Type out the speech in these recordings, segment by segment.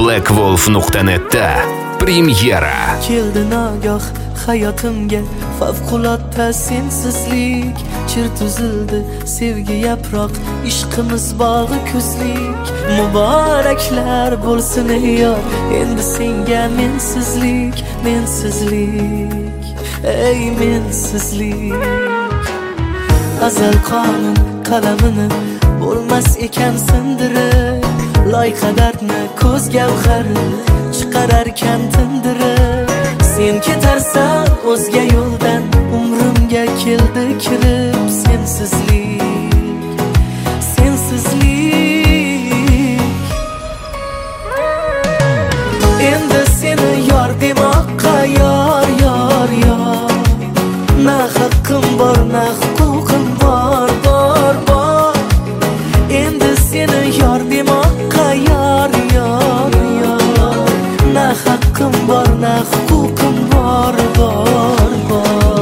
blackwolf.net'da premyera. Keldi nagoh hayotimga favqulodda sensizlik, chir tuzildi sevgi yaproq, ishqimiz bog'i kuzlik. Muboraklar bo'lsin ey yor, endi senga mensizlik, mensizlik, ey mensizlik. Azal qonun qalamini bo'lmas ekan sindirib, loyqa dardni ko'z gavhari chiqararkan tindirib. Sen ketarsan o'zga yo'ldan, umrimga keldi kirib sensizlik, sensizlik. Endi seni yor demoqqa yor, yor, yor. Na haqqim bor, na huquqim bor, bor, bor. Endi seni yor demoqqa yor, yor, yor. Na haqqim bor, na huquqim bor, bor, bor.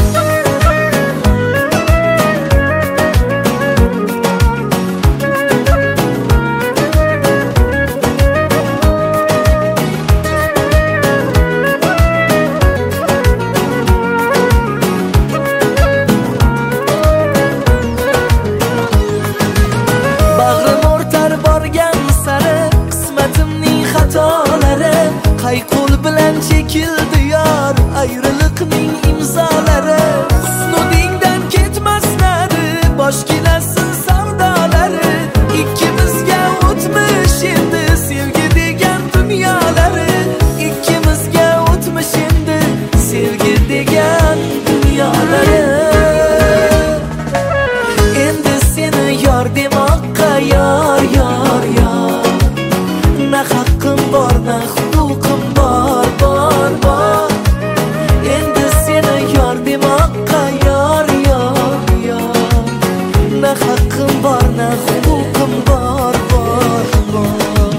Bag'rim o'rtar borgan sari qismatimning xatolari, qay qo'l bilan chekildi yor ayriliqning imzolari. Husnudingdan ketmaslari, bosh kelasin savdolari. Ikkimizga o'tmish endi sevgi degan dunyolari. Ikkimizga o'tmish endi sevgi degan dunyolari. Endi seni yor demoqqa yor, yor, yor. Na haqqim bor, na huquqim bor, bor, bor. Endi seni yor demoqqa yor, yor, yor. Na haqqim bor, na huquqim bor, bor, bor.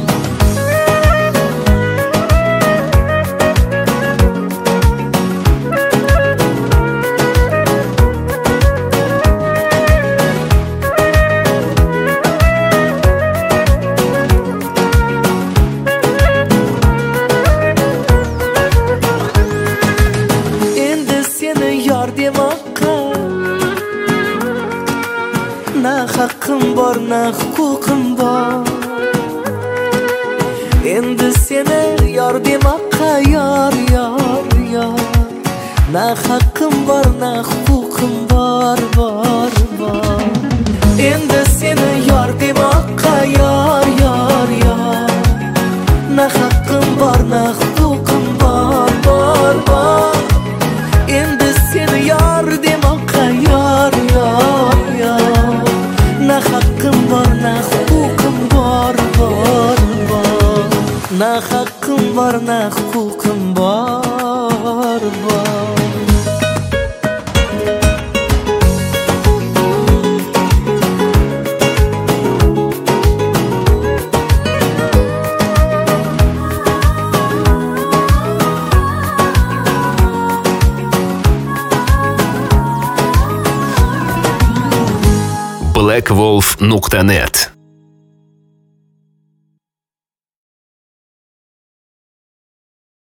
Yor demoqqa na haqqim bor, na huquqim bor. Endi seni yor demoqqa yor, yor, yor. Na haqqim bor, na huquqim bor, bor, bor. Endi seni yor demoqqa yor, yor, yor. Na haqqim bor, na huquqim bor, bor, bor. Endi seni yor demoqqa yor, yor, yor. Na haqqim bor, na huquqim bor, bor, bor. Na haqqim bor, na huquqim bor, bor. blackwolf.net